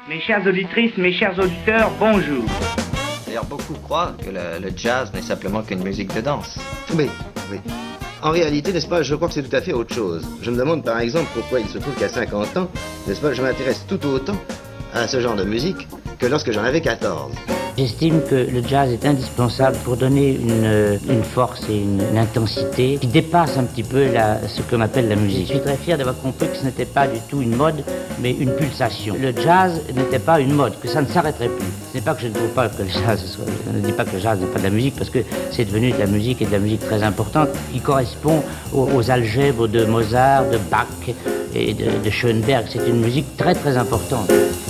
Mes chères auditrices, mes chers auditeurs, bonjour. D'ailleurs, beaucoup croient que le jazz n'est simplement qu'une musique de danse. Oui. En réalité, n'est-ce pas, je crois que c'est tout à fait autre chose. Je me demande par exemple pourquoi il se trouve qu'à 50 ans, n'est-ce pas, je m'intéresse tout autant à ce genre de musique que lorsque j'en avais 14. J'estime que le jazz est indispensable pour donner une force et une intensité qui dépasse un petit peu ce qu'on appelle la musique. Je suis très fier d'avoir compris que ce n'était pas du tout une mode, mais une pulsation. Le jazz n'était pas une mode, que ça ne s'arrêterait plus. Ce n'est pas que je ne trouve pas que le jazz je ne dis pas que le jazz n'est pas de la musique, parce que c'est devenu de la musique et de la musique très importante, qui correspond aux algèbres de Mozart, de Bach et de Schoenberg. C'est une musique très très importante.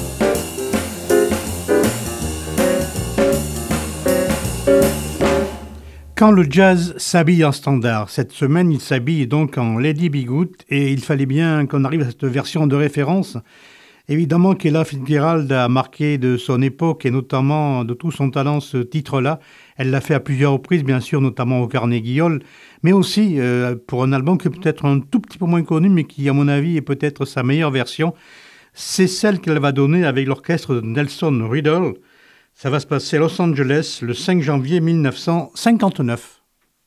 Quand le jazz s'habille en standard, cette semaine il s'habille donc en Lady Be Good et il fallait bien qu'on arrive à cette version de référence. Évidemment qu'Ella Fitzgerald a marqué de son époque et notamment de tout son talent ce titre-là. Elle l'a fait à plusieurs reprises bien sûr, notamment au Carnegie Hall, mais aussi pour un album qui est peut-être un tout petit peu moins connu mais qui à mon avis est peut-être sa meilleure version. C'est celle qu'elle va donner avec l'orchestre de Nelson Riddle. Ça va se passer à Los Angeles le 5 janvier 1959.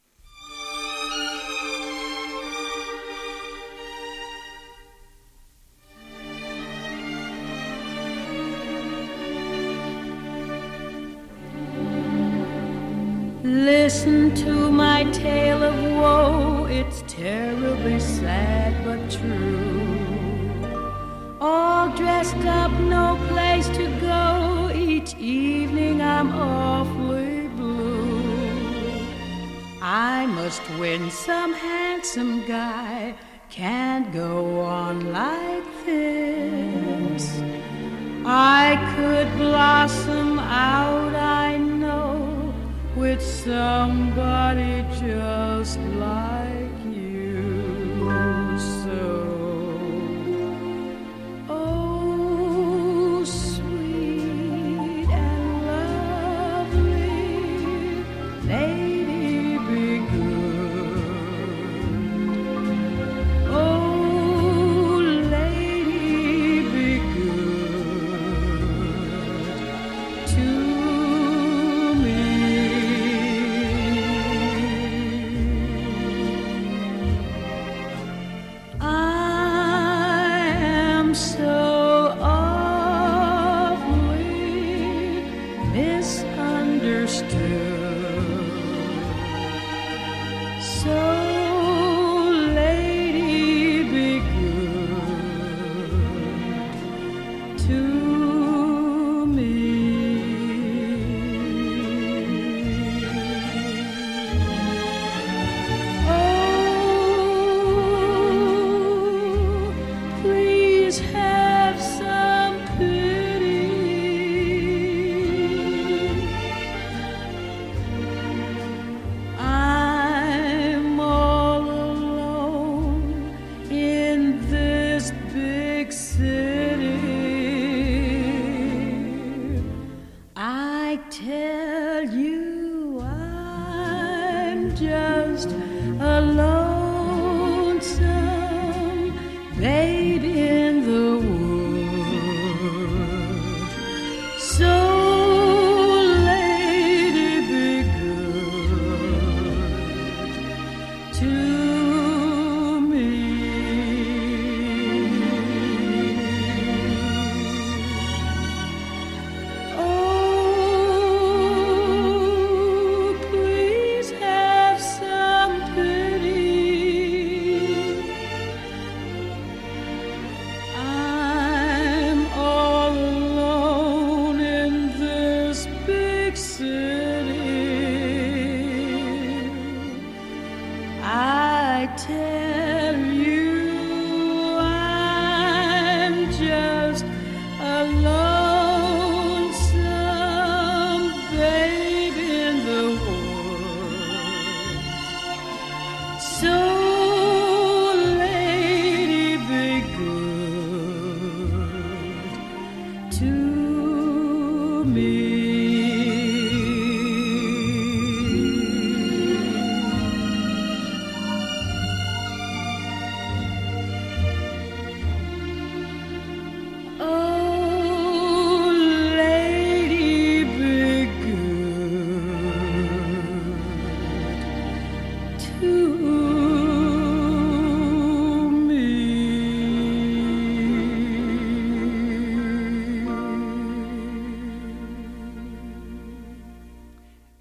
Listen to my tale of woe, it's terribly sad but true. All dressed up, no place to go, each evening I'm awfully blue. I must win some handsome guy, can't go on like this. I could blossom out, I know, with somebody just like you. So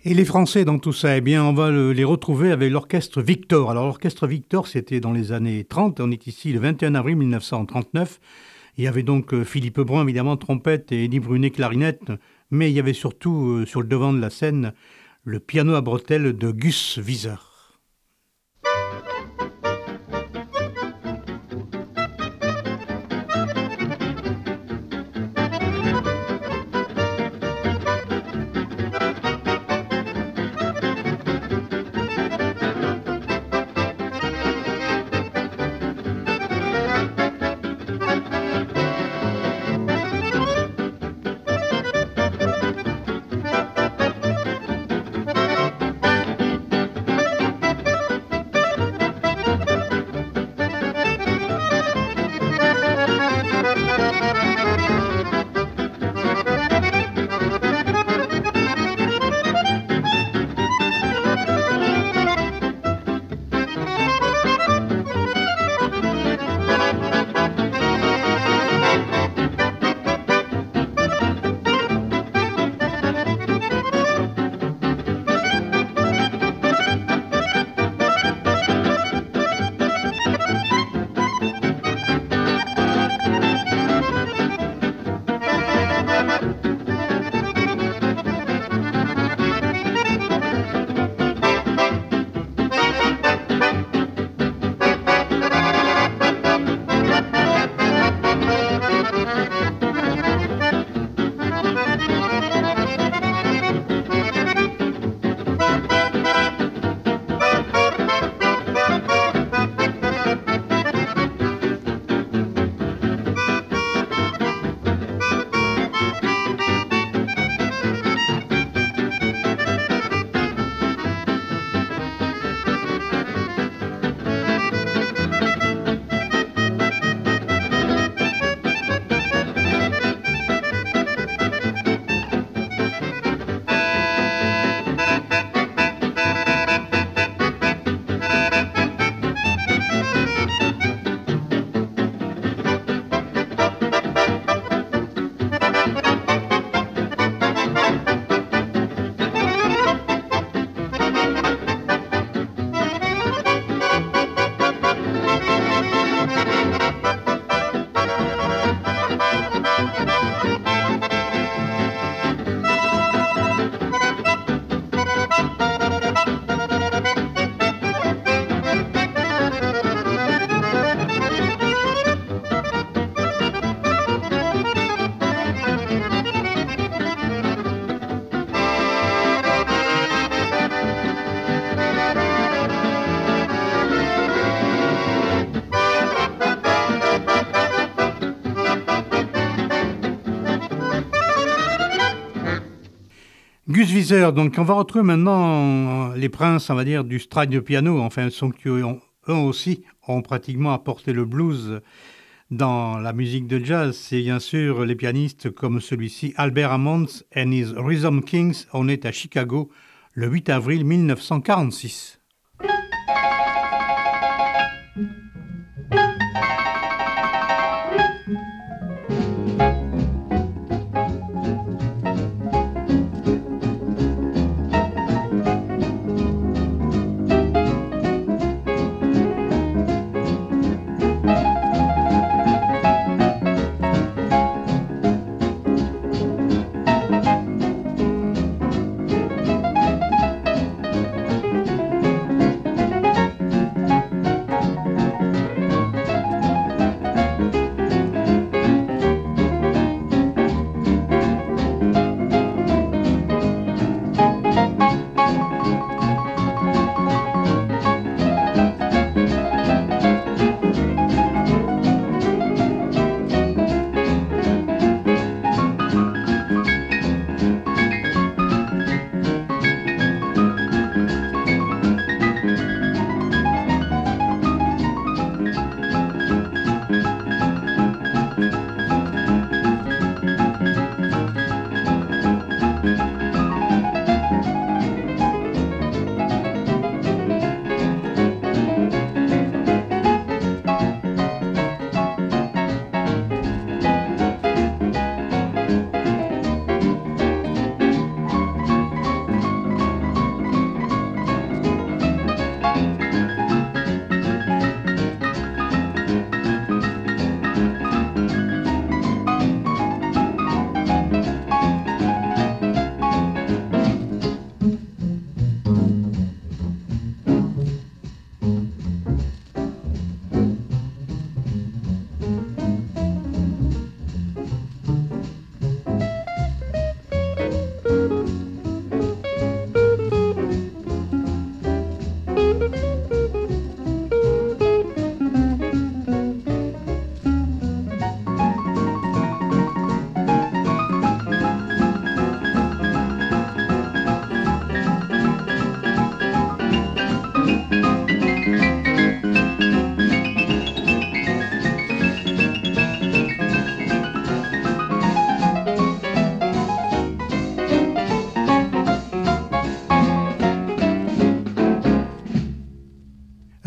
Et les Français dans tout ça, eh bien, on va les retrouver avec l'orchestre Victor. Alors, l'orchestre Victor, c'était dans les années 30. On est ici le 21 avril 1939. Il y avait donc Philippe Brun, évidemment, trompette, et Eddie Brunet, clarinette. Mais il y avait surtout, sur le devant de la scène, le piano à bretelles de Gus Viseur. Gus Viseur, donc on va retrouver maintenant les princes, on va dire, du stride piano, enfin, sont qui eux aussi ont pratiquement apporté le blues dans la musique de jazz. C'est bien sûr les pianistes comme celui-ci, Albert Hammond and his Rhythm Kings. On est à Chicago le 8 avril 1946.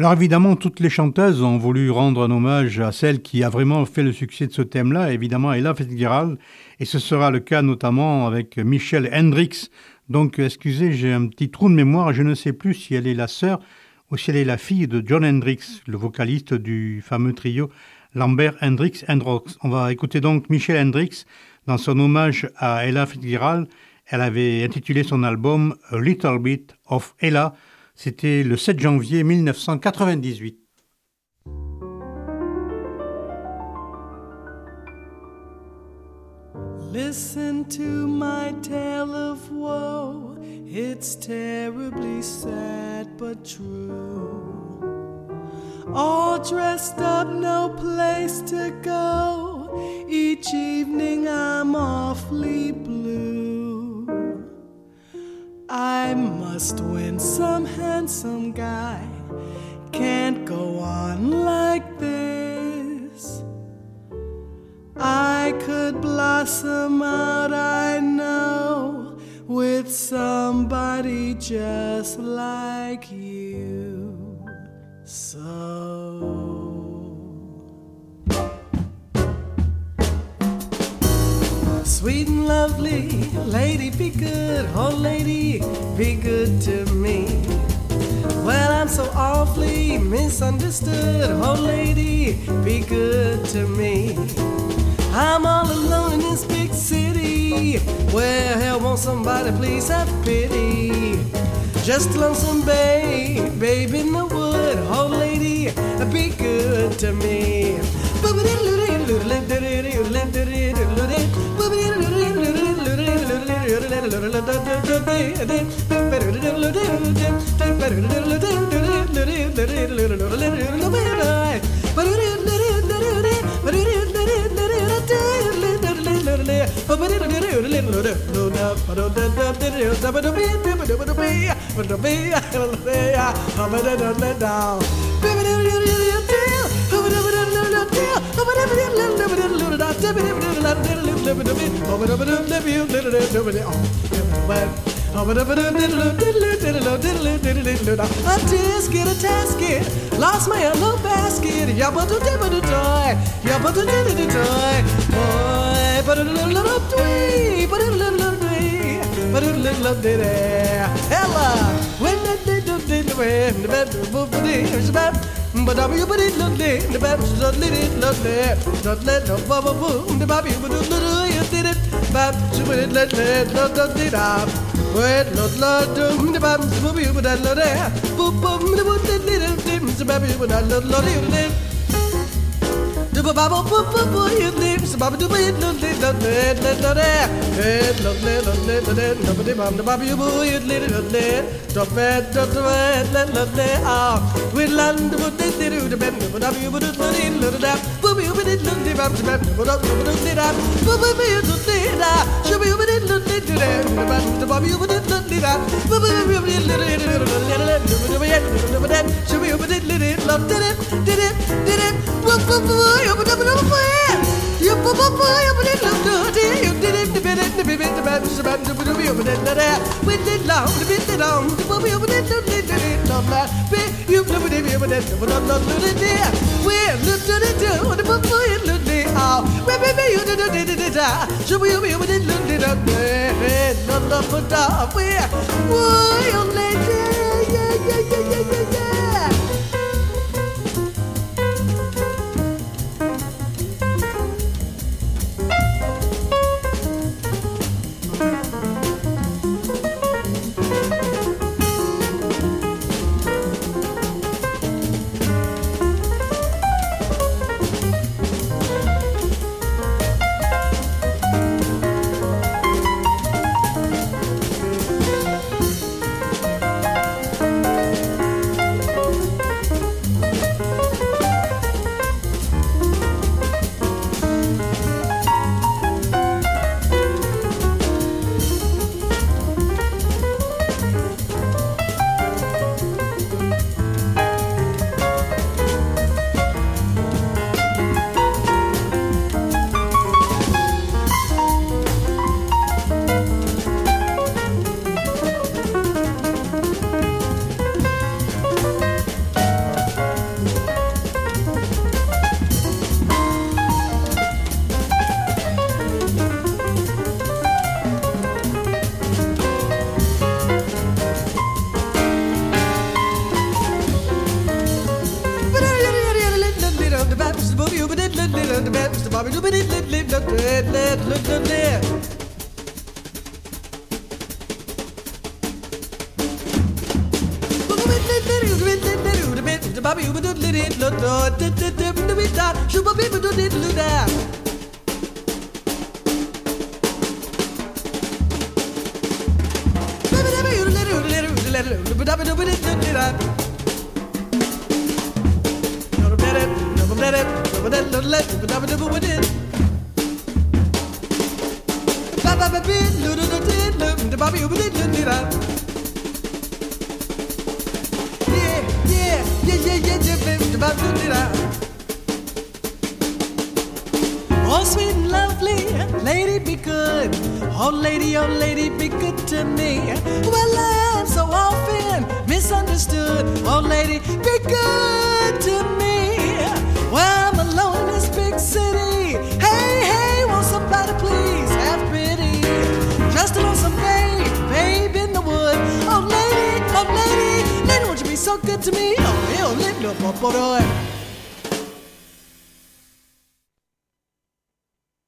Alors évidemment, toutes les chanteuses ont voulu rendre un hommage à celle qui a vraiment fait le succès de ce thème-là, évidemment Ella Fitzgerald, et ce sera le cas notamment avec Michelle Hendricks. Donc excusez, j'ai un petit trou de mémoire, je ne sais plus si elle est la sœur ou si elle est la fille de John Hendricks, le vocaliste du fameux trio Lambert Hendricks and Rox. On va écouter donc Michelle Hendricks dans son hommage à Ella Fitzgerald. Elle avait intitulé son album A Little Bit of Ella. C'était le 7 janvier 1998. Listen to my tale of woe. It's terribly sad but true. All dressed up, no place to go. Each evening I'm awfully blue. I must win some handsome guy. Can't go on like this. I could blossom out, I know, with somebody just like you. So sweet and lovely lady, be good, oh lady, be good to me. Well, I'm so awfully misunderstood, oh lady, be good to me. I'm all alone in this big city. Well, won't somebody please have pity? Just a lonesome babe in the wood, oh lady, be good to me. A tisket, a tasket, lost my yellow basket. Yabba do dibba do toy, yabba do dibba do toy. Boy, but a little twee, but a little twee, but a little diddy. Ella, when the way, the bed, the bed. But I'm you, but it looked late, the bad was not lit, not there. Don't let the bubble boom, the baby would do you did it. Bab, she would it let, not it up. Wait, not doom, the babs, the baby would I lot there. Boom, boom, the wood, the little dims, the baby would I lot you live. The bubble, boop, boop, boop, you live, the baby do it, not lit, not there, not there. Head, not let, nobody bomb the baby, you boy, you lit, not there. Don't let, let, ah. We land the wood, they do the bend, but I'm you would have put in, look at Booby, you would it look the band, but up, look at Booby, you look at that. Should be with it, look at the Bobby, you would it look at that. Booby, you would it, should be with it, let it, love, did it, whoop, you would have been away. You put up, you put it, look good, you did it, the bit, the band, the band, the Booby, over there, with it long, the bit long, the Bobby, over there, not that, you put it, over there, but I'm not looking there. We're looking at it, the Booby, look there, where baby, you did it, should we be able to look it up there, not put up, where, why, you lady, yeah. baby, you do it, look, do it, shuba people do it, look that. Oh, sweet and lovely, lady, be good. Oh, lady, be good to me. Well, I'm so often misunderstood. Oh, lady, be good to me. Well, I'm alone in this big city. Hey, won't somebody please have pity? Just a lonesome babe in the wood. Oh, lady, won't you be so good to me? Oh, lady, boy.